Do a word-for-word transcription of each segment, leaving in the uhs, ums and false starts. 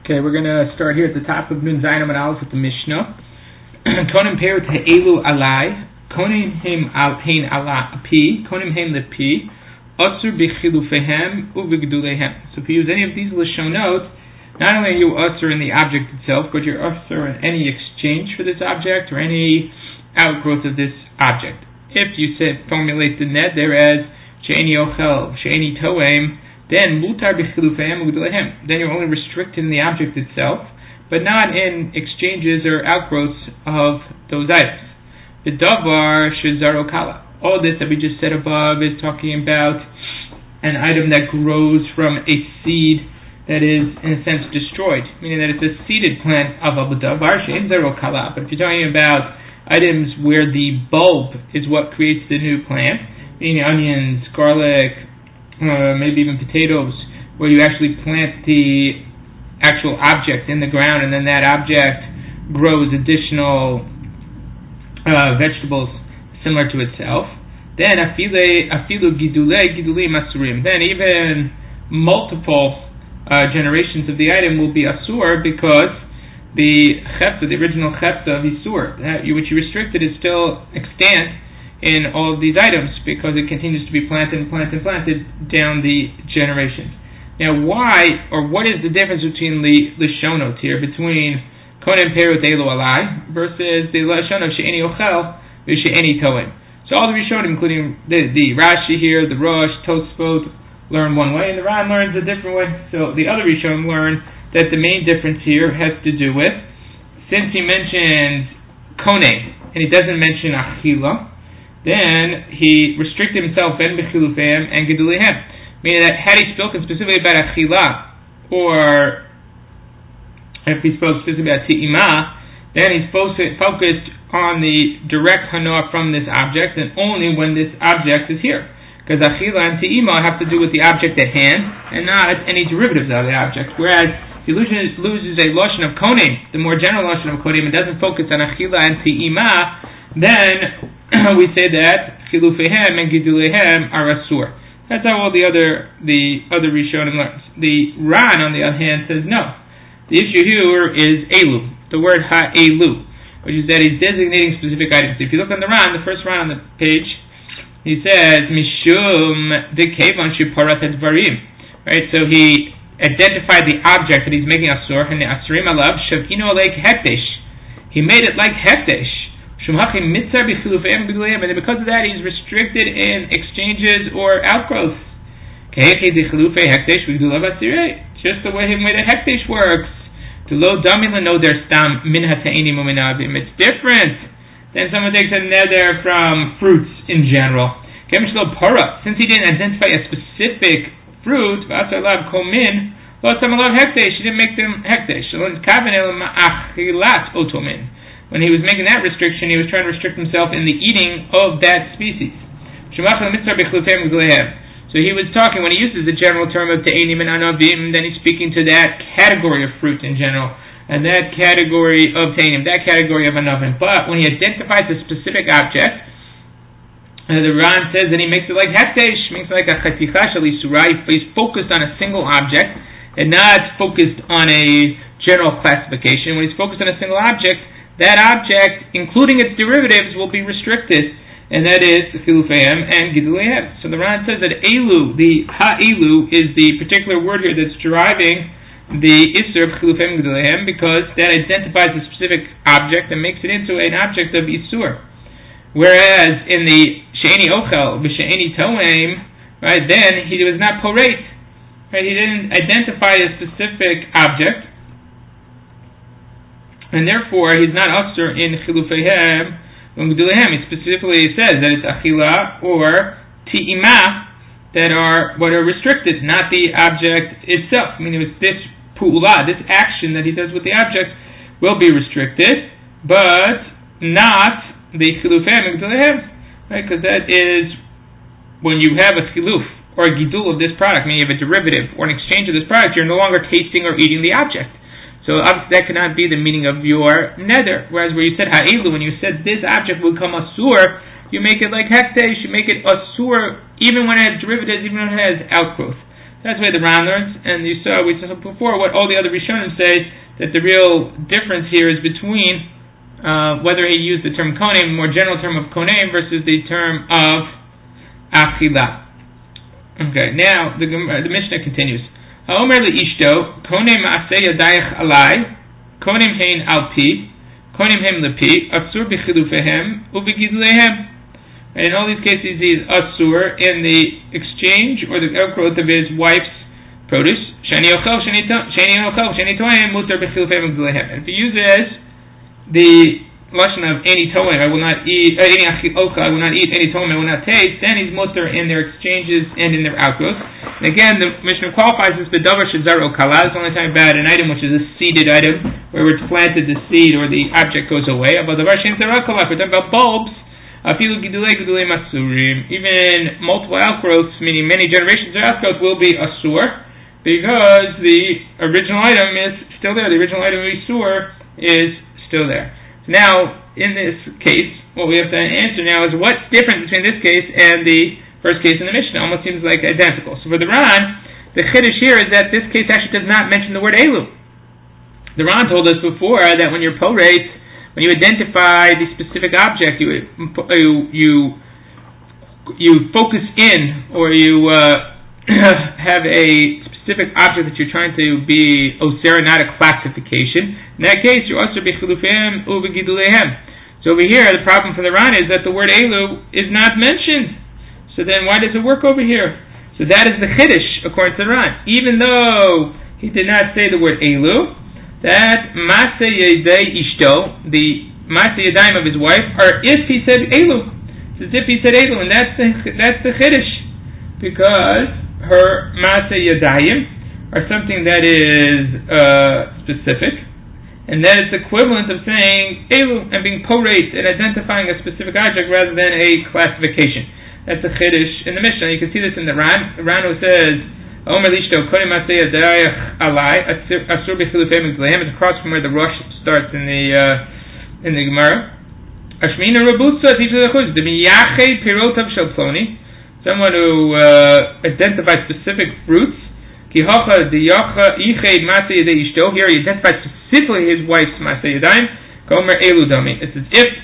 Okay, we're going to start here at the top of Nun Zayin Amud Aleph with the Mishnah. Konim peru te'elu alai, konim him al hein ala pi, konim him lepi, asur b'chilufehem uv'gdulehem. So if you use any of these lashonot, not only are you asur in the object itself, but you're asur in any exchange for this object or any outgrowth of this object. If you say, formulate the neder as she'eni ochel, she'eni toem, then mutar b'chilufehem uv'gdulehem. Then you're only restricted in the object itself, but not in exchanges or outgrowths of those items. The davar shezaro kala. All this that we just said above is talking about an item that grows from a seed that is, in a sense, destroyed, meaning that it's a seeded plant of a davar shezaro kala. But if you're talking about items where the bulb is what creates the new plant, meaning onions, garlic, uh, maybe even potatoes, where you actually plant the actual object in the ground, and then that object grows additional uh, vegetables similar to itself. Then afile afilu gidule giduli masurim. Then even multiple uh, generations of the item will be asur because the chefta, the original chefta of isur, that you, which you restricted, is still extant in all of these items because it continues to be planted and planted and planted down the generations. Now, why, or what is the difference between the lashonot here, between konem peru te'elu alai versus the lashonot she'eni ochel v'she'eni toem? So all the Rishonim, including the, the Rashi here, the Rosh, Tosfot, learn one way, and the Ran learns a different way. So the other Rishonim learn that the main difference here has to do with, since he mentions konem, and he doesn't mention achila, then he restricted himself ben b'chilufehem and gedulehem. Meaning that had he spoken specifically about achila, or if he spoke specifically about te'imah, then he's focused on the direct hanoah from this object, and only when this object is here. Because achila and te'imah have to do with the object at hand, and not any derivatives of the object. Whereas if he loses, loses a lashon of konim, the more general lashon of konim, and doesn't focus on achila and te'imah, then we say that chilufehem and gidulehem are asur. That's how all the other the other Rishonim learns. The Ran, on the other hand, says no. The issue here is elu, the word ha-elu, which is that he's designating specific items. If you look on the Ran, the first Ran on the page, he says mishum dekevan sheparat advarim. Right, so he identified the object that he's making asur, and the asurim alav shavinu alek hekdesh. He made it like hekdesh. And because of that, he's restricted in exchanges or outgrowths. Just the way the hekdesh works. It's different than someone takes a neder from fruits in general. Since he didn't identify a specific fruit, he didn't make them hekdesh. When he was making that restriction, he was trying to restrict himself in the eating of that species. So he was talking, when he uses the general term of te'enim and anavim, then he's speaking to that category of fruit in general, and that category of te'enim, that category of anavim. But when he identifies a specific object, uh, the Ran says that he makes it like hekdesh, makes it like a chaticha shel isura. He's focused on a single object, and not focused on a general classification. When he's focused on a single object, that object, including its derivatives, will be restricted, and that is chilufehem and gidulehem. So the Ran says that elu, the ha-elu, is the particular word here that's deriving the isur of chilufehem and gidulehem, because that identifies a specific object and makes it into an object of isur. Whereas in the she'eni ochel v'she'eni toem, right, then he was not porate. Right, he didn't identify a specific object, and therefore he's not usher in chilufehem and gedulehem. He specifically says that it's achila or te'imah that are what are restricted, not the object itself. I mean, it was this pu'ula, this action that he does with the object, will be restricted, but not the chilufehem and gedulehem, right? Because that is when you have a chiluf or a gidul of this product, meaning you have a derivative or an exchange of this product, you're no longer tasting or eating the object. So obviously that cannot be the meaning of your neder. Whereas where you said ha'elu, when you said this object will come asur, you make it like hekdesh, you make it asur even when it has derivatives, even when it has outgrowth. That's the way the Ran learns, and you saw, we saw before what all the other Rishonim say, that the real difference here is between uh, whether he used the term konim, more general term of konim, versus the term of achila. Okay, now the, the Mishnah continues. Ha'omer le'ishto, konim ma'aseh yadayach alai, konim hein al pi, konim hem lepi, asur b'chilufehem, u'b'gidulehem. And in all these cases, he is asur in the exchange or the outgrowth of his wife's produce. And if he uses the lashon of any toem, I will not eat uh, any achilcha, I will not eat any toem, I will not taste, then he's mutter in their exchanges and in their outgrowth. And again, the Mishnah qualifies this bedavar shezaro kala. It's only talking about an item which is a seeded item, where it's planted the seed or the object goes away. But the davar shezaro kala, we're talking about bulbs. Even multiple outgrowths, meaning many generations of outgrowth, will be asur, because the original item is still there. The original item of asur is still there. So now, in this case, what we have to answer now is what's different between this case and the first case in the Mishnah. Almost seems like identical. So for the Ran, the chiddush here is that this case actually does not mention the word elu. The Ran told us before that when you're porate, when you identify the specific object, you you you, you focus in, or you uh, have a specific object that you're trying to be osera, not a classification. In that case, you're also b'chilufehem u'b'gidulehem. So over here, the problem for the Ran is that the word elu is not mentioned. So then, why does it work over here? So that is the chiddush according to the Ran. Even though he did not say the word elu, that Maaseh Yedei Ishto, the Maaseh Yadayim of his wife, are if he said Elu. It's as if he said Elu, and that's the, that's the Chiddush. Because her Maaseh Yadayim are something that is uh, specific, and that it's equivalent of saying Elu and being porate and identifying a specific object rather than a classification. That's the Chiddush in the Mishnah. You can see this in the Ran. The Ran who says, Omer lishto kodim aseh yadayach alai asur b'chilufehem g'lehem. It's across from where the Rosh starts in the uh, in the Gemara. Ashmina rabutza teaches the chuz the miyache pirotav shel ploni, someone who uh, identifies specific fruits. Ki hacha diyacha ichei maseh yadei ishto. Here he identifies specifically his wife's maseh yadayim. Komer elu dami. It's as if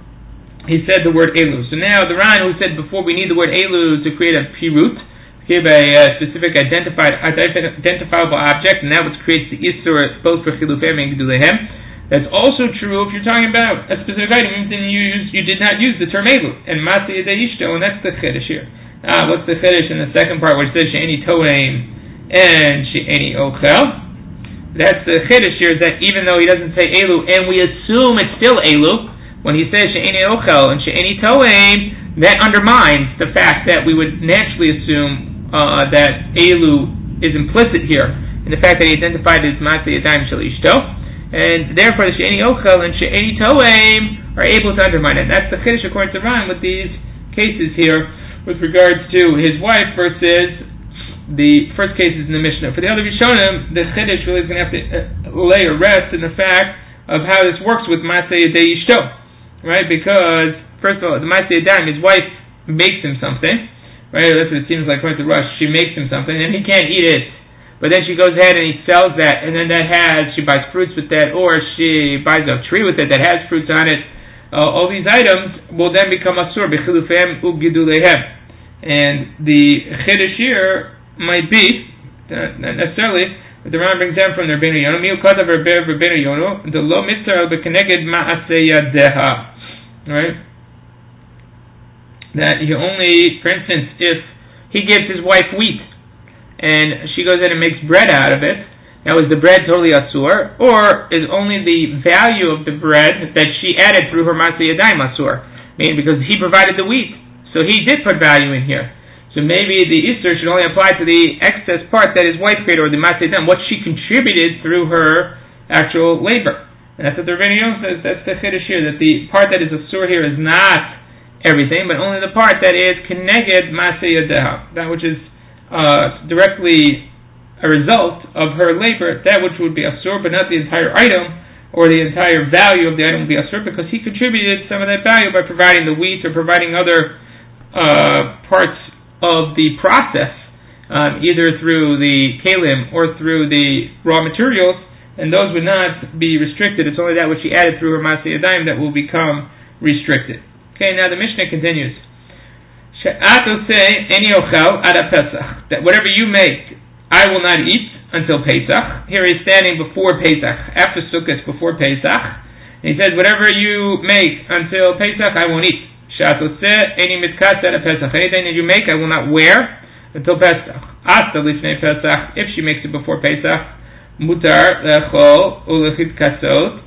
he said the word elu. So now the Ran who said before we need the word elu to create a pirut, give a uh, specific identified identifiable object, and that which creates the isur both for chilufehem and gedulehem. That's also true if you're talking about a specific item, then you use, you did not use the term elu and maseh yedei ishto, and that's the chiddush here. Ah, what's the chiddush in the second part where it says she'eni toeim and she'eni ochel? That's the chiddush here, is that even though he doesn't say elu, and we assume it's still elu, when he says she'eni ochel and she'eni toeim, that undermines the fact that we would naturally assume Uh, that Elu is implicit here in the fact that he identified as Maaseh Yadayim Shel Ishto, and therefore the She'eni Ochel and She'eni Toeim are able to undermine it. That's the chiddush according to Ran with these cases here with regards to his wife versus the first cases in the Mishnah. For the other Rishonim, the chiddush really is going to have to lay a rest in the fact of how this works with Maaseh Yadayim Ishto, right? Because first of all, the Maaseh Yadayim, his wife makes him something. Right, that's what it seems like according to Rush. She makes him something, and he can't eat it. But then she goes ahead and he sells that, and then that has, she buys fruits with that, or she buys a tree with it that has fruits on it. Uh, all these items will then become asur, b'chilufehem u'gidulehem. And the chiddush here might be, uh, not necessarily, but the Ran brings down from the Rabbeinu Yonah, mi'u katav Rabbeinu Yonah, the lo mitzvah b'keneged ma'aseh yadeha. Right? That you only, for instance, if he gives his wife wheat and she goes in and makes bread out of it, now is the bread totally asur, or is only the value of the bread that she added through her maaseh yadayim asur? Meaning because he provided the wheat, so he did put value in here. So maybe the isur should only apply to the excess part that his wife created, or the maaseh yadayim, what she contributed through her actual labor. And that's what the Rabbeinu Yonah says. That's the chiddush here, that the part that is asur here is not everything, but only the part that is keneged maaseh yadeha, that which is uh, directly a result of her labor, that which would be asur, but not the entire item, or the entire value of the item would be asur, because he contributed some of that value by providing the wheat or providing other uh, parts of the process um, either through the kalim or through the raw materials, and those would not be restricted. It's only that which she added through her Maaseh Yadayim that will become restricted. Okay, now the Mishnah continues. That whatever you make, I will not eat until Pesach. Here he's standing before Pesach, after Sukkot, before Pesach. And he says, whatever you make until Pesach, I won't eat. Anything that you make, I will not wear until Pesach. If she makes it before Pesach, mutar lechol ulechit kasot.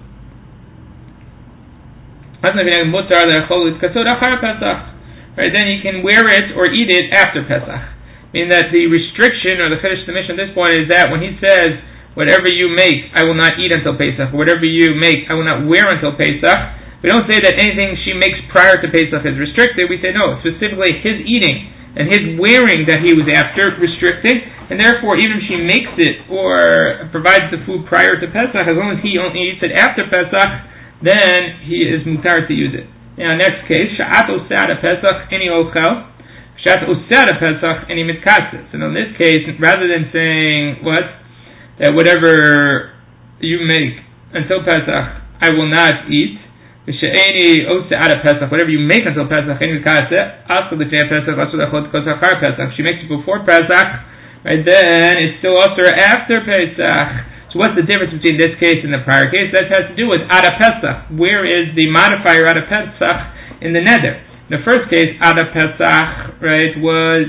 Mutar lechol ulechit kasot achar Pesach. Right, then you can wear it or eat it after Pesach. Meaning that the restriction or the Chiddush the Mishnah at this point is that when he says, whatever you make, I will not eat until Pesach. Whatever you make, I will not wear until Pesach. We don't say that anything she makes prior to Pesach is restricted. We say no, specifically his eating and his wearing that he was after restricted. And therefore, even if she makes it or provides the food prior to Pesach, as long as he only eats it after Pesach, then he is mutar to use it. Now, next case, Sha'at Osad Pesach any ochel, Sha'at Osad Pesach any mitkases. And in this case, rather than saying what that whatever you make until Pesach, I will not eat. She'eni Osad Pesach, whatever you make until Pesach any mitkase, also the Pesach, also the Chod Kosachar Pesach. She makes it before Pesach, right? Then it's still also after Pesach. So what's the difference between this case and the prior case? That has to do with Ada Pesach. Where is the modifier Ada Pesach in the nether? In the first case, Ada Pesach, right, was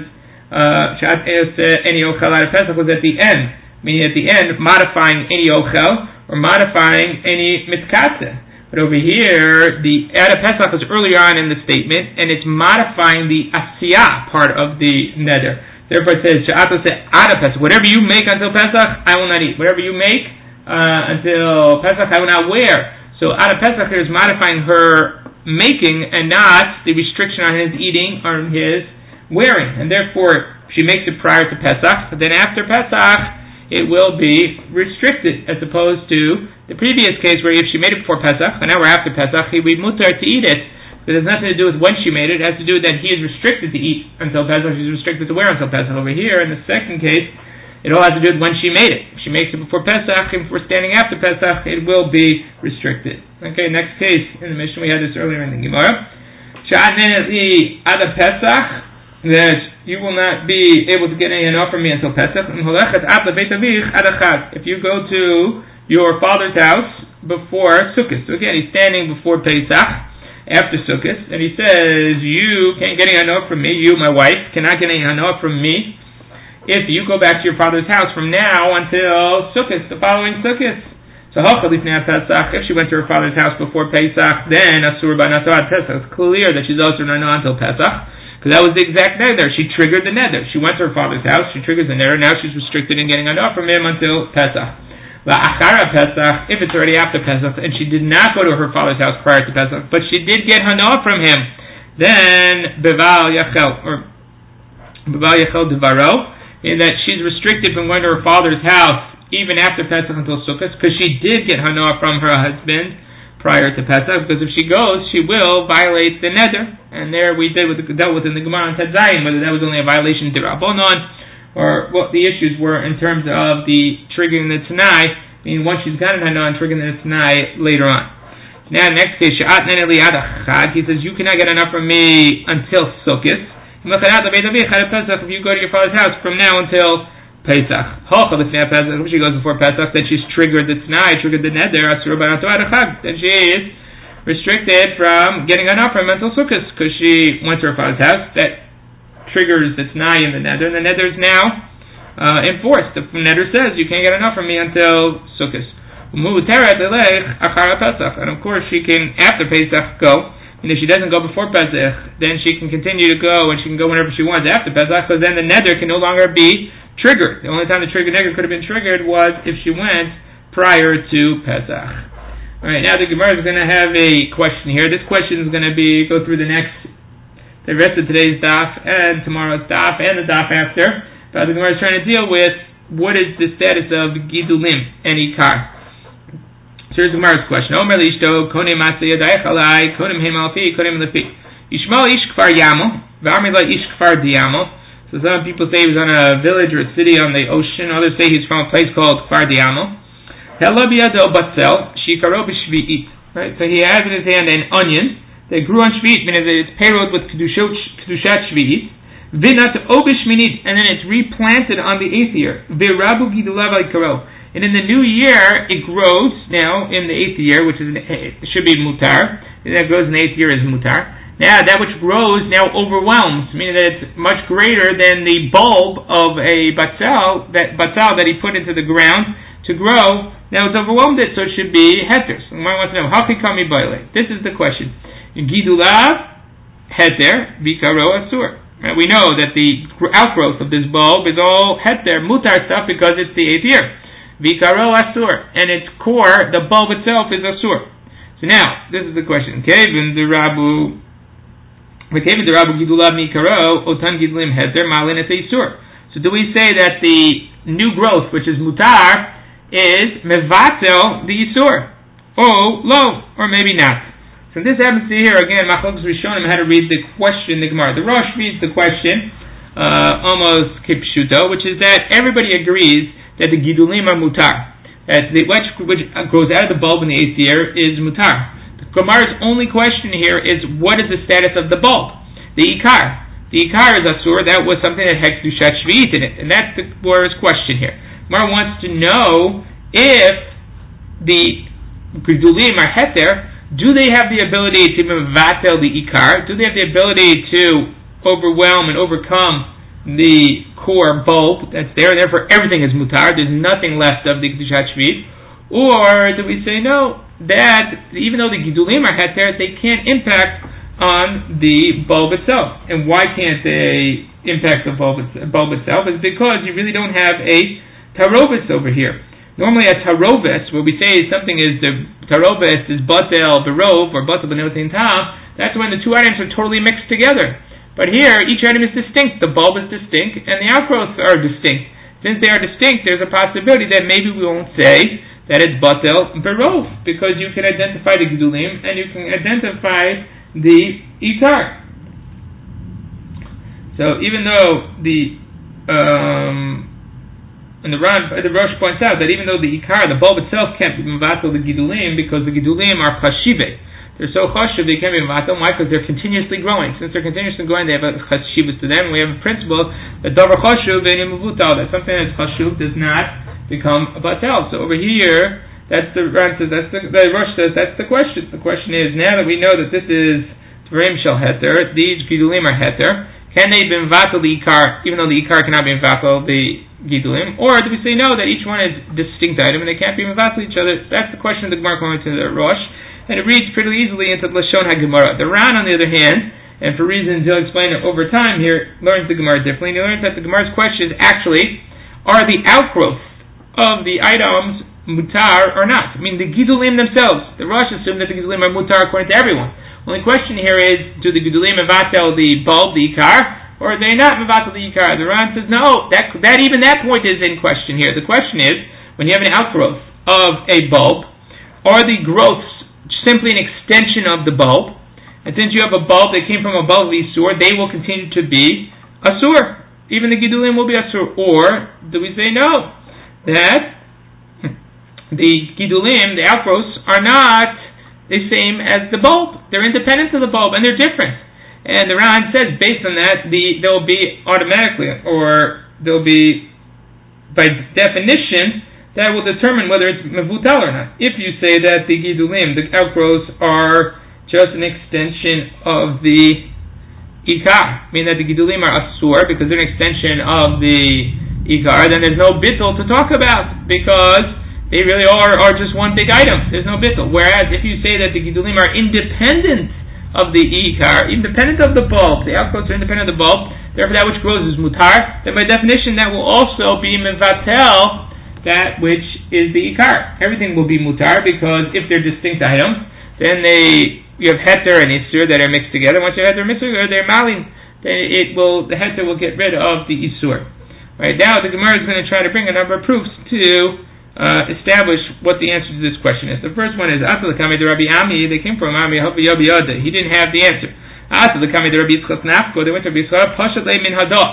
Shat any Ochel Ada Pesach was at the end, meaning at the end modifying any Ochel or modifying any Mitkase. But over here, the Ada Pesach is earlier on in the statement, and it's modifying the Asiyah part of the nether. Therefore it says, whatever you make until Pesach, I will not eat. Whatever you make uh, until Pesach, I will not wear. So Ada Pesach is modifying her making and not the restriction on his eating or his wearing. And therefore, she makes it prior to Pesach, but then after Pesach, it will be restricted, as opposed to the previous case where if she made it before Pesach, and now we're after Pesach, he would be mutar to eat it. It has nothing to do with when she made it. It has to do with that he is restricted to eat until Pesach. She's restricted to wear until Pesach. Over here, in the second case, it all has to do with when she made it. If she makes it before Pesach, and if we're standing after Pesach, it will be restricted. Okay, next case in the Mishnah, we had this earlier in the Gemara. Ada Pesach, that you will not be able to get any enough from me until Pesach. If you go to your father's house before Sukkot. So again, he's standing before Pesach, after Sukkot, and he says, you can't get any hanoah from me, you, my wife, cannot get any hanoah from me if you go back to your father's house from now until Sukkot, the following Sukkot. So if she went to her father's house before Pesach, then Asur Banato Pesach. It's clear that she's also not until Pesach, because that was the exact nether. She triggered the nether. She went to her father's house, she triggered the nether, now she's restricted in getting hanoah from him until Pesach. La'achara Pesach, if it's already after Pesach, and she did not go to her father's house prior to Pesach, but she did get hanoah from him, then Beval Yachel, or Beval Yachel Devaro, in that she's restricted from going to her father's house even after Pesach until Sukkot, because she did get hanoah from her husband prior to Pesach, because if she goes, she will violate the nether, and there we did with the, dealt with in the Gemara on Ted Zayin, whether that was only a violation de Rabbanon, or what the issues were in terms of the triggering the Tanai, meaning once she's gotten hanoah and triggering the Tanai later on. Now, next case, he says, you cannot get enough from me until Sukkot. If you go to your father's house from now until Pesach. If she goes before Pesach, then she's triggered the Tanai, triggered the nether, then she is restricted from getting enough from him until Sukkot, because she went to her father's house. That triggers the Tanai in the nether, and the nether is now uh, enforced. The nether says, you can't get enough from me until Sukkot. And of course, she can, after Pesach, go. And if she doesn't go before Pesach, then she can continue to go, and she can go whenever she wants after Pesach, because then the nether can no longer be triggered. The only time the trigger nether could have been triggered was if she went prior to Pesach. Alright, now the Gemara is going to have a question here. This question is going to be, go through the next the rest of today's daf and tomorrow's daf and the daf after. But the Gemara is trying to deal with what is the status of Gidulim and Ikar. So here's the Gemara's question. Omer lishto konim maseh yadayich alai konim heim alpi konim lefi. Yishmal ish kfar yamo v'amri la ish kfar diyamo. So some people say he was on a village or a city on the ocean. Others say he's from a place called Kfar Diamo. Right? So he has in his hand an onion that grew on Shvi'it, meaning that it's payrolled with Kedushat Shvi'it. Vinat Obish Minit, and then it's replanted on the eighth year. Virabu Gidulav Al-Karo. And in the new year, it grows now in the eighth year, which is it should be mutar. And that grows in the eighth year is mutar. Now, that which grows now overwhelms, meaning that it's much greater than the bulb of a batzal that batzal that he put into the ground to grow. Now it's overwhelmed it, so it should be heter. So one wants to know, how can kami baile? This is the question. Gidulav heter vikaro asur. We know that the outgrowth of this bulb is all heter mutar stuff because it's the eighth year. Vikaro asur, and its core, the bulb itself, is asur. So now, this is the question. Kevin the Rabu, Kevin the Rabu gidulav mikaro otan gidulim heter malin es asur. So do we say that the new growth, which is mutar, is mevatel the isur? Oh, lo, or maybe not. So this happens to here again. Machlokes Rishonim had to read the question. The Gemara, the Rosh reads the question uh, almost kipshuto, which is that everybody agrees that the gidulim are mutar, that the which, which grows out of the bulb in the eighth year is mutar. The Gemara's only question here is what is the status of the bulb, the ikar. The ikar is asur. That was something that had kedushat shvi'it in it, and that's the Gemara's question here. Gemara wants to know if the gidulim are heter. Do they have the ability to mevatel the ikar? Do they have the ability to overwhelm and overcome the core bulb that's there, and therefore everything is mutar, there's nothing left of the kedushat shvi'it? Or do we say no, that even though the gidulim are heter, they can't impact on the bulb itself? And why can't they impact the bulb, bulb itself? Is because you really don't have a tarovis over here. Normally a tarovis, what we say is something is the tarovis is batel berov or batel benotin tam, that's when the two items are totally mixed together. But here, each item is distinct. The bulb is distinct, and the outgrowths are distinct. Since they are distinct, there's a possibility that maybe we won't say that it's batel berov, because you can identify the gedulim, and you can identify the ikar. So even though the um, and the Ran, the Rosh points out that even though the ikar, the bulb itself, can't be mevatel the gidulim, because the gidulim are chashive. They're so chashiv they can't be mevatel. Why? Because they're continuously growing. Since they're continuously growing, they have a chashivus to them. We have a principle that davar chashuv ve'enim mevutal, that something that's chashuv does not become a batel. So over here, that's the Ran says, that's the, the Rosh says, that's the question. The question is, now that we know that this is Tvarim shel heter, these gidulim are heter, can they be mevatel the ikar, even though the ikar cannot be mevatel the gidulim? Or do we say no, that each one is a distinct item and they can't be mevatel each other? That's the question of the Gemara going to the Rosh, and it reads pretty easily into Lashon HaGemara. The Ran, on the other hand, and for reasons he'll explain it over time here, learns the Gemara differently. And he learns that the Gemara's question is actually, are the outgrowth of the items mutar or not? I mean, the gidulim themselves, the Rosh assume that the gidulim are mutar according to everyone. The only question here is, do the gedulim mevatel the bulb, the ikar, or are they not mevatel the ikar? The Ran says no. That that even that point is in question here. The question is, when you have an outgrowth of a bulb, are the growths simply an extension of the bulb? And since you have a bulb that came from a bulb of isur, they will continue to be asur. Even the gedulim will be asur. Or do we say no, that the gedulim, the outgrowths, are not the same as the bulb? They're independent of the bulb, and they're different. And the Ran says, based on that, the they'll be automatically, or they'll be, by definition, that will determine whether it's mevutal or not. If you say that the gidulim, the outgrowths, are just an extension of the ikar, meaning that the gidulim are asur because they're an extension of the ikar, then there's no bittul to talk about, because they really are, are just one big item. There's no bittul. Whereas if you say that the gidulim are independent of the ikar, independent of the bulb, the outgrowths are independent of the bulb, therefore that which grows is mutar, then by definition that will also be mevatel that which is the ikar. Everything will be mutar, because if they're distinct items, then they, you have heter and isur that are mixed together. Once you have heter and isur, or they're malin, then it will, the heter will get rid of the isur. Right now, the Gemara is going to try to bring a number of proofs to Uh, establish what the answer to this question is. The first one is Asal Kami de Rabbi Ami. They came from Ami. He didn't have the answer. Asal Kami de Rabbi Yitzchak Nafko. They went to Rabbi Yitzchak. Pashat le min hadah.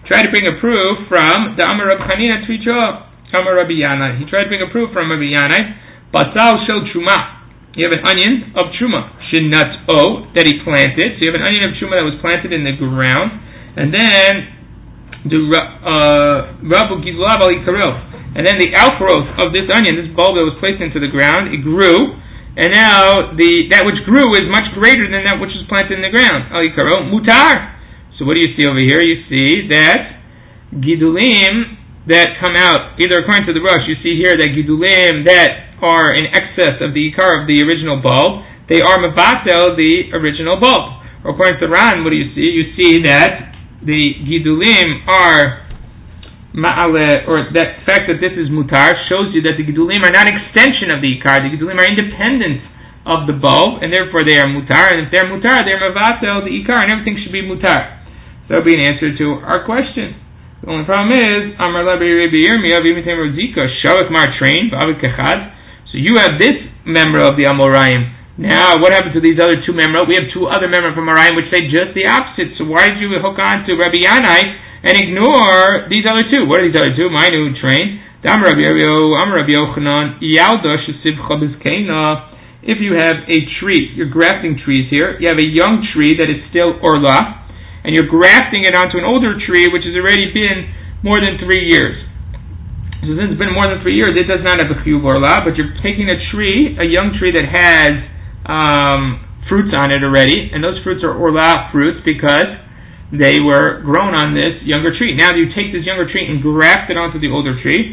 tried to bring a proof from the Amar Rab Chanina Tvicho, Amar Rabbi Yanai. He tried to bring a proof from Rabbi Yanai. Batzal shel truma. You have an onion of truma. Shinat o, that he planted. So you have an onion of truma that was planted in the ground. And then the Rabu Gidulav al Ikaro. And then the outgrowth of this onion, this bulb that was placed into the ground, it grew. And now the that which grew is much greater than that which was planted in the ground. Al Ikaro mutar. So what do you see over here? You see that gidulim that come out, either according to the Rosh, you see here that gidulim that are in excess of the ikar of the original bulb, they are mevatel the original bulb. Or according to Ran, what do you see? You see that the gidulim are ma'ale, or that fact that this is mutar shows you that the gidulim are not an extension of the ikar. The gidulim are independent of the bulb, and therefore they are mutar. And if they're mutar, they're mevatel the ikar, and everything should be mutar. So that would be an answer to our question. The only problem is, Amar Rabbi Rabbi Yirmiyah, V'imitem Rozika, Shavak Mar Train, B'avik Kechad. So you have this member of the Amoraim. Now, what happened to these other two member? We have two other member from Amoraim which say just the opposite. So why did you hook on to Rabbi Yanai and ignore these other two? What are these other two? Minu Train. Amar Rabbi Amar Rabbi Yochanan, Yalda Shesivcha Bizkeina. If you have a tree, you're grafting trees here, you have a young tree that is still Orla, and you're grafting it onto an older tree which has already been more than three years. So since it's been more than three years, it does not have a chiyuv orla, but you're taking a tree, a young tree that has um, fruits on it already, and those fruits are orla fruits because they were grown on this younger tree. Now you take this younger tree and graft it onto the older tree.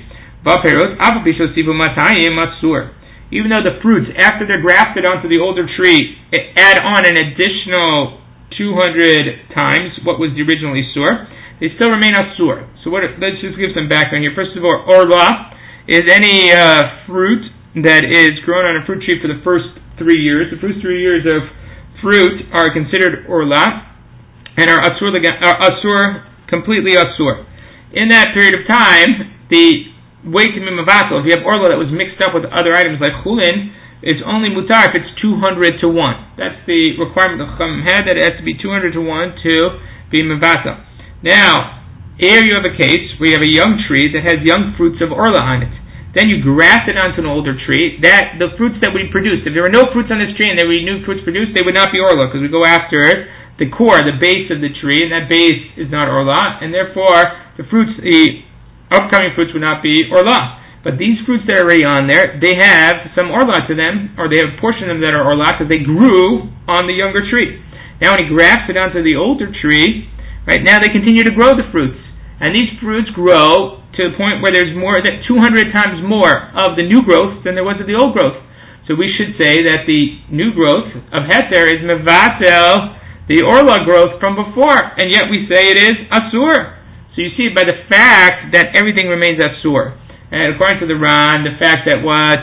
Even though the fruits, after they're grafted onto the older tree, add on an additional two hundred times what was the original Isur, they still remain Asur. So what, let's just give some background here. First of all, Orla is any uh, fruit that is grown on a fruit tree for the first three years. The first three years of fruit are considered Orla and are Asur, are asur completely Asur. In that period of time, the way to Mimavatal, if you have Orla that was mixed up with other items like Chulin, it's only mutar if it's two hundred to one. That's the requirement the Chacham had, that it has to be two hundred to one to be mevatel. Now, here you have a case where you have a young tree that has young fruits of orla on it. Then you graft it onto an older tree. That the fruits that we produce, if there were no fruits on this tree and there were new fruits produced, they would not be orla, because we go after the core, the base of the tree, and that base is not orla, and therefore the fruits, the upcoming fruits would not be orla. But these fruits that are already on there, they have some orla to them, or they have a portion of them that are orla because they grew on the younger tree. Now when he grafts it onto the older tree, right now they continue to grow the fruits. And these fruits grow to the point where there's more than two hundred times more of the new growth than there was of the old growth. So we should say that the new growth of Heter is mevatel, the orla growth from before, and yet we say it is asur. So you see by the fact that everything remains asur. And according to the Ran, the fact that what,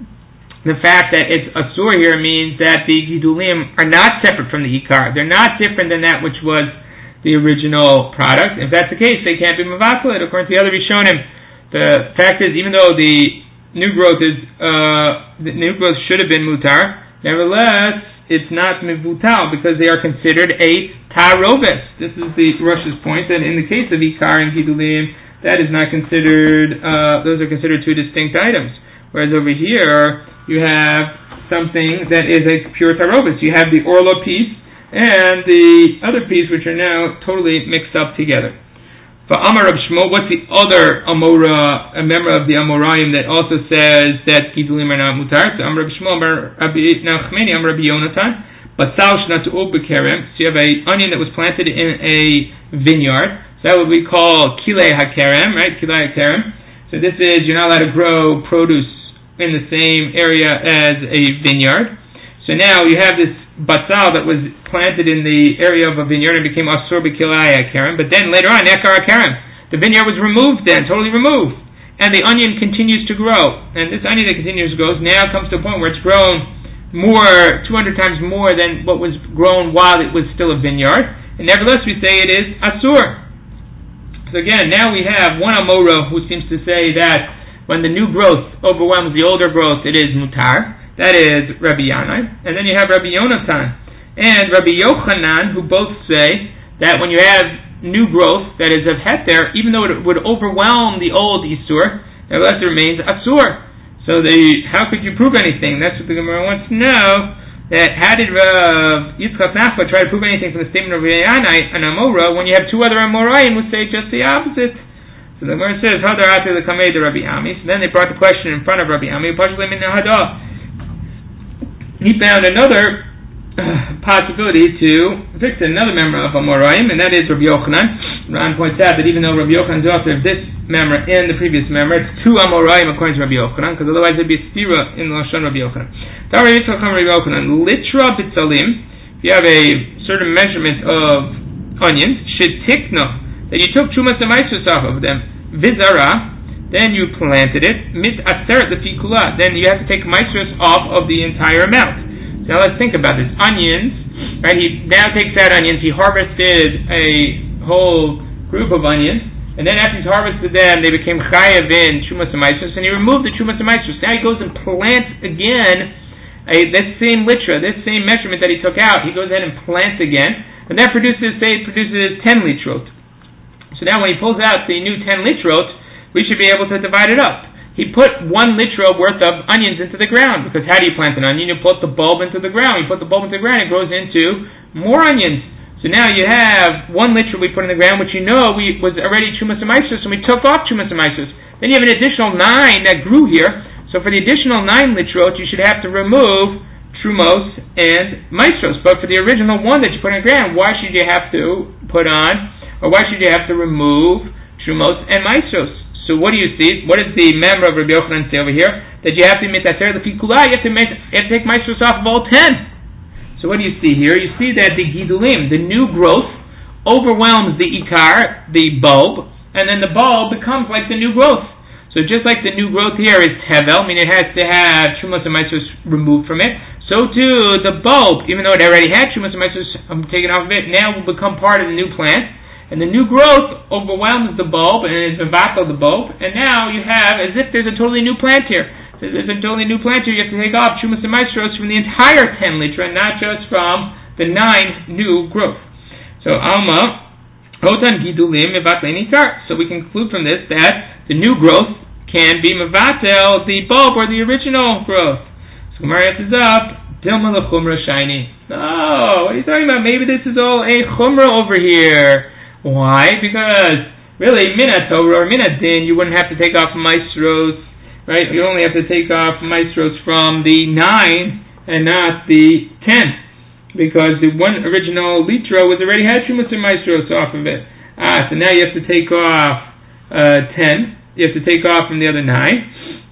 the fact that it's asur here means that the gidulim are not separate from the ikar. They're not different than that which was the original product. If that's the case, they can't be mevatel. According to the other Rishonim, the fact is, even though the new growth is, uh, the new growth should have been mutar, nevertheless, it's not mevutal because they are considered a tarobes. This is the Rosh's point, that in the case of ikar and gidulim, that is not considered, uh, those are considered two distinct items. Whereas over here, you have something that is a pure tarobis. You have the orla piece and the other piece, which are now totally mixed up together. For Amar Rab Shmuel, what's the other Amora, a member of the Amoraim that also says that gidulim are not mutar? So Amar Rab Shmuel, Amar Rabbi Nachmani, Amar Rabbi Yonatan, Batzal Shnatu Bekerem. So you have an onion that was planted in a vineyard. So that would we call kilei hakerem, right? Kilei hakerem. So this is, you're not allowed to grow produce in the same area as a vineyard. So now you have this batzal that was planted in the area of a vineyard and became asur b'kilei hakerem. But then later on, nekar hakerem, the vineyard was removed then, totally removed. And the onion continues to grow. And this onion that continues to grow now comes to a point where it's grown more, two hundred times more than what was grown while it was still a vineyard. And nevertheless we say it is asur. So again, now we have one Amora who seems to say that when the new growth overwhelms the older growth, it is mutar. That is Rabbi Yanai. And then you have Rabbi Yonatan and Rabbi Yochanan, who both say that when you have new growth that is of heter, even though it would overwhelm the old isur, nevertheless it remains asur. So they, how could you prove anything? That's what the Gemara wants to know. That how did Rav Yitzchak Nachman try to prove anything from the statement of Rabbi Yanai and Amora when you have two other Amoraim who say just the opposite? So the Gemara says, "Hadar after the Kamei to Rabbi Ami." So then they brought the question in front of Rabbi Ami. He found another uh, possibility to fix another member of Amoraim, and that is Rabbi Yochanan. Ran points out that even though Rabbi Yochanan is author of this member and the previous member, it's two Amoraim according to Rabbi Yochanan, because otherwise there'd be a stira in Lashon Rabbi Yochanan. Litra bitzalim, if you have a certain measurement of onions, shetikna, that you took Chumas and Maisros off of them, vizara, then you planted it, mit aseret lefikula, then you have to take Maisros off of the entire amount. So now let's think about this. Onions, right? He now takes out onions, he harvested a whole group of onions, and then after he's harvested them, they became chayav in Chumas and Maisros, and he removed the Chumas and Maisros. Now he goes and plants again a, this same litra, this same measurement that he took out, he goes ahead and plants again, and that produces, say, it produces ten litrot. So now when he pulls out the new ten litrot, we should be able to divide it up. He put one litra worth of onions into the ground, because how do you plant an onion? You put the bulb into the ground. You put the bulb into the ground, it grows into more onions. So now you have one litra we put in the ground, which you know we was already Chumas and Maisros, and we took off Chumas and Maisros. Then you have an additional nine that grew here. So for the additional nine litrot, you should have to remove Trumos and Maisros. But for the original one that you put in the ground, why should you have to put on, or why should you have to remove Trumos and Maisros? So what do you see? What does the member of Rabbi Yochanan say over here? That you have to mitaser lefikula, you have to make, you have to take Maisros off of all ten. So what do you see here? You see that the gidulim, the new growth, overwhelms the ikar, the bulb, and then the bulb becomes like the new growth. So just like the new growth here is tevel, meaning it has to have Chumas and Maisros removed from it, so too the bulb, even though it already had Chumas and Maisros um, taken off of it, now will become part of the new plant, and the new growth overwhelms the bulb and is mevatel the bulb, and now you have as if there's a totally new plant here. So there's a totally new plant here. You have to take off Chumas and Maisros from the entire ten litra, not just from the nine new growth. So Alma, Hotan Gidulim Mevatel Nikar. So we conclude from this that the new growth can be Mevatel the bulb or the original growth. So Gemara answers up, Dilma the Chumra Shiny. No, what are you talking about? Maybe this is all a Chumra over here. Why? Because really, Minat Torah or Minat Din, you wouldn't have to take off Maisros. Right, you only have to take off Maisros from the nine and not the ten, because the one original litra was already had Chumas and Maisros off of it. Ah, so now you have to take off uh, ten. You have to take off from the other nine.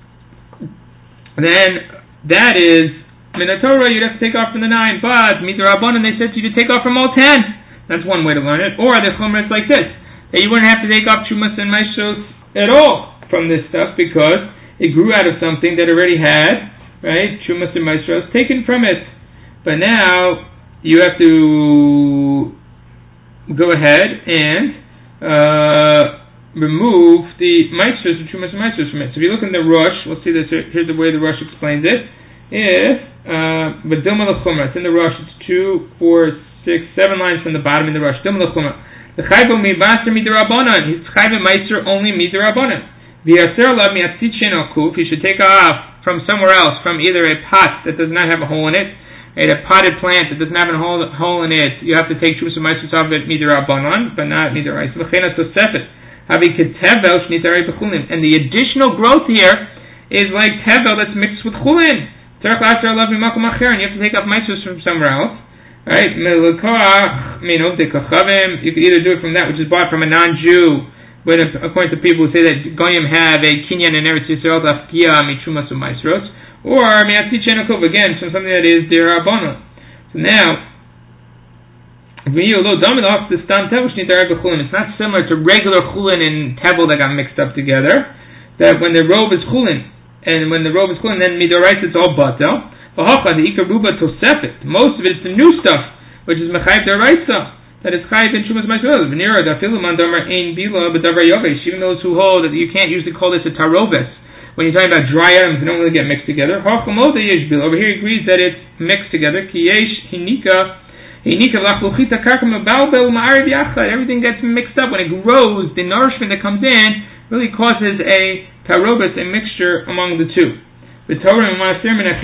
And then that is Minatorah. You'd have to take off from the nine, but Midrabanan they said to you to take off from all ten. That's one way to learn it. Or the Chumrah is like this: that you wouldn't have to take off Chumas and Maisros at all from this stuff because it grew out of something that already had, right, Chumas and Maisros taken from it. But now you have to go ahead and uh, remove the Maisros, the Chumas and Maisros from it. So if you look in the Rosh, we'll see this. Here's the way the Rosh explains it. If but Dilma l'chumra, it's in the Rosh. It's two, four, six, seven lines from the bottom in the Rosh. Dilma l'chumra. The chayvo mivaser midirabanan. He's chayvo meiser only midirabanan. The Aser Lav Miatzichin Akuf, you should take off from somewhere else, from either a pot that does not have a hole in it, right, a potted plant that doesn't have a hole, hole in it. You have to take Chumas and Maisros off of it, Midirabanan, but not Midarais. And the additional growth here is like Tevel that's mixed with Chulin. And you have to take off Maisros from somewhere else. Right? You can either do it from that which is bought from a non-Jew, but according to people who say that Goyim have a kinyan in Eretz Yisrael dafkia michumas u'maisros, or miatzichin akov, again from something that is derabbanon. So now, it's not similar to regular chulin and tevel that got mixed up together. That when the robe is chulin, and when the robe is chulin, then midorais it's all batel. The ikar ruba tosefet. Most of it is the new stuff, which is mechayiv deraisa. That is chayiv in Chumas Maisros. V'nira dafiluman damer ein bila b'davar yovesh. Even those who hold that you can't usually call this a tarobes. When you're talking about dry items, they don't really get mixed together. Over here he agrees that it's mixed together. Ki yesh hinika Everything gets mixed up. When it grows, the nourishment that comes in really causes a tarobas, a mixture among the two. He takes off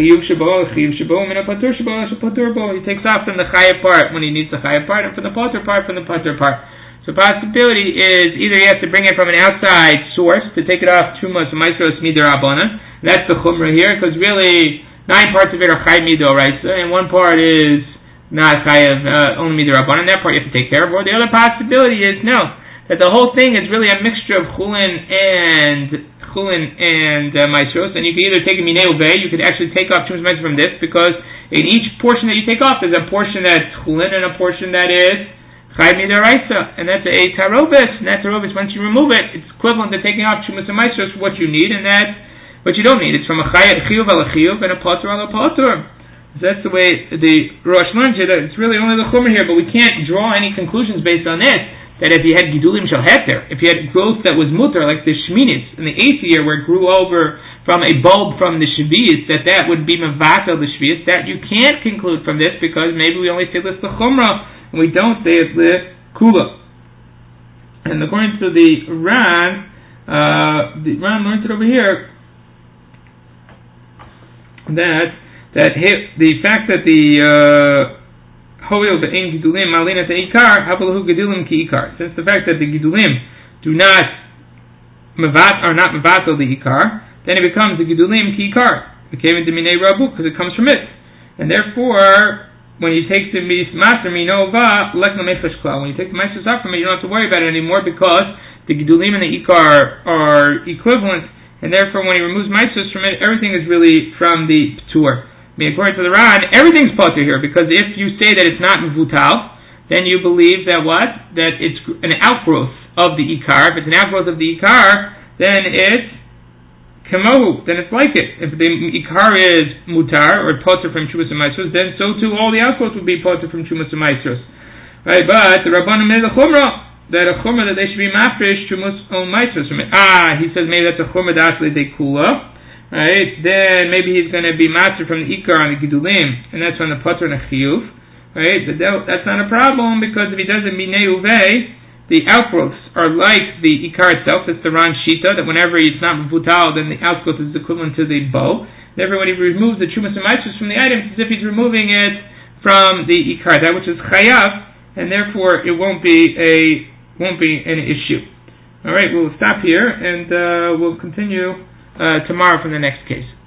from the chayav part when he needs the chayav part, and from the potter part from the potter part. So possibility is either he has to bring it from an outside source to take it off Trumas Maisros Midirabanan. That's the chumrah here, because really nine parts of it are chayav mido, right? So, and one part is not chayav, uh, only midirabanan. That part you have to take care of. Or the other possibility is no, that the whole thing is really a mixture of chulin and chulin and uh, maisros, and you can either take a minei uvei, you could actually take off Trumas Maisros from this, because in each portion that you take off, there's a portion that's chulin and a portion that is chayav midaraisa, and that's a tarobis, and that tarobis, once you remove it, it's equivalent to taking off Trumas Maisros, what you need, and that's what you don't need. It's from a chiyuv al chiyuv and a potur al potur. So that's the way the Rosh learns it. It's really only the chumrah here, but we can't draw any conclusions based on this. That if you had gidulim shel heter, if you had growth that was mutar, like the shminis in the eighth year, where it grew over from a bulb from the shvius, that that would be mevatel the shvius. That you can't conclude from this, because maybe we only say this the chumrah and we don't say it's the kula. And according to the Ran, uh, the Ran learned it over here that that hit, the fact that the hoil the in gidulim malina to ikar habalahu gidulim ki ikar, since the fact that the gidulim do not mevat are not mevatel the ikar, then it becomes the gidulim ki ikar. It came into minei rabu because it comes from it, and therefore when you take the master minova lekna mefesh klal, when you take the maestros out from it, you don't have to worry about it anymore, because the gidulim and the ikar are equivalent, and therefore when he removes maestros from it, everything is really from the ptur. I mean, according to the Ran, everything's potter here, because if you say that it's not mevutal, then you believe that what? That it's an outgrowth of the ikar. If it's an outgrowth of the ikar, then it's kemohu, then it's like it. If the ikar is mutar, or potter from Trumas Maisros, then so too all the outgrowth would be potter from Trumas Maisros. Right, but the Rabbanim made a chumrah, that a chumrah that they should be mafresh Trumas Maisros from it. Ah, he says maybe that's a chumrah dasle de kula. Right, then maybe he's going to be master from the ikar on the gidulim, and that's from the potter and the chiyuv. Right, but that, that's not a problem, because if he does it minei uvei, the outgrowths are like the ikar itself. It's the Ran shita that whenever it's not mevutal, then the outgrowth is equivalent to the bow. Therefore, when he removes the Trumas Maisros from the item, it's as if he's removing it from the ikar, that which is chayav, and therefore it won't be a won't be an issue. All right, we'll stop here, and uh, we'll continue Uh, tomorrow from the next case.